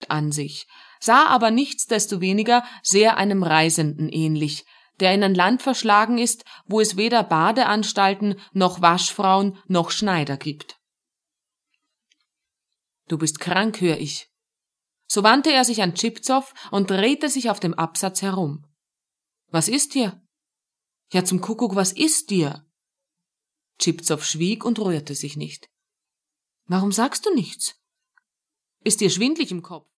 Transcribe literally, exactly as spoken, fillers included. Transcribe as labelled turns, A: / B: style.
A: verrückt an sich, sah aber nichtsdestoweniger sehr einem Reisenden ähnlich, der in ein Land verschlagen ist, wo es weder Badeanstalten noch Waschfrauen noch Schneider gibt. »Du bist krank, hör ich.« So wandte er sich an Tschipzow und drehte sich auf dem Absatz herum. »Was ist dir?« »Ja, zum Kuckuck, was ist dir?« Tschipzow schwieg und rührte sich nicht. »Warum sagst du nichts? Ist dir schwindlig im Kopf?«